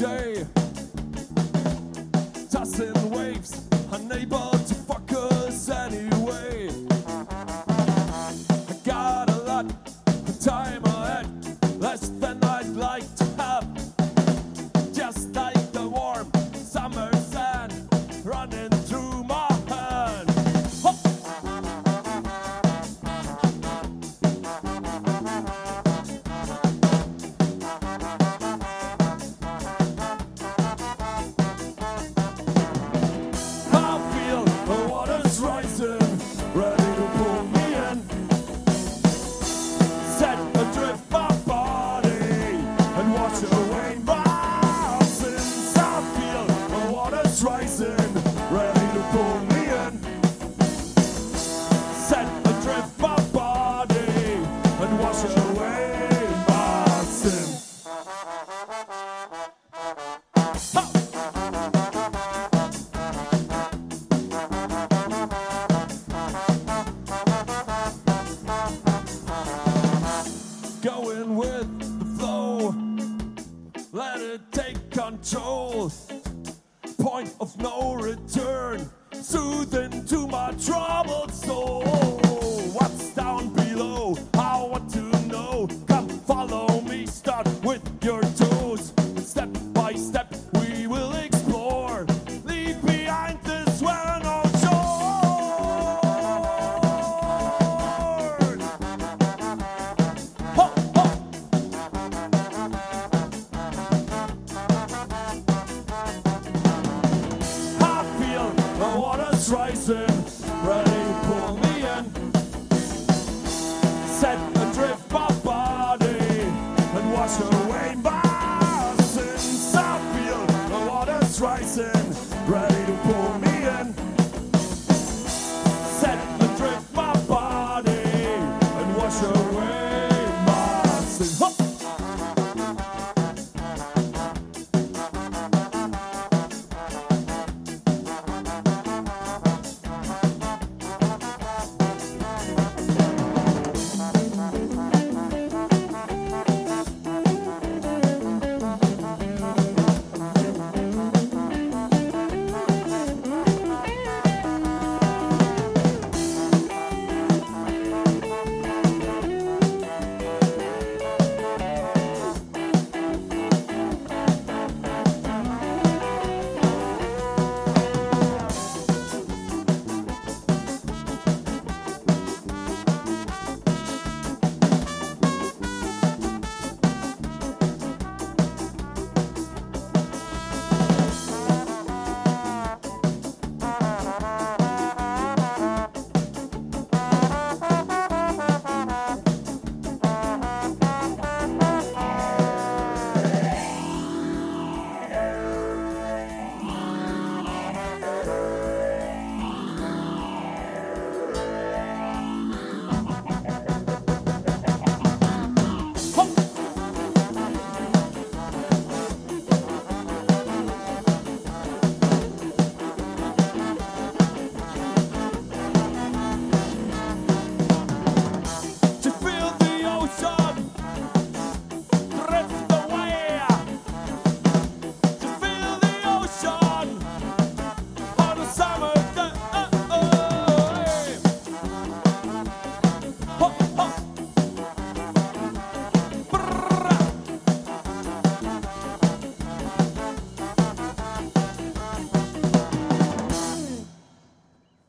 day. Tossing waves, unable to focus anyway. I got a lot of time ahead, less than I'd like to have. Just like the warm summer sand running through my hand. Ho! I feel the water's rising, ready to pull me in. Set adrift my body and wash away my sins. I feel the water's rising, ready to pull me in. Set adrift my body and wash away my sins. Going with the flow, let it take control. Point of no return, soothing to my troubled soul. What's down below? How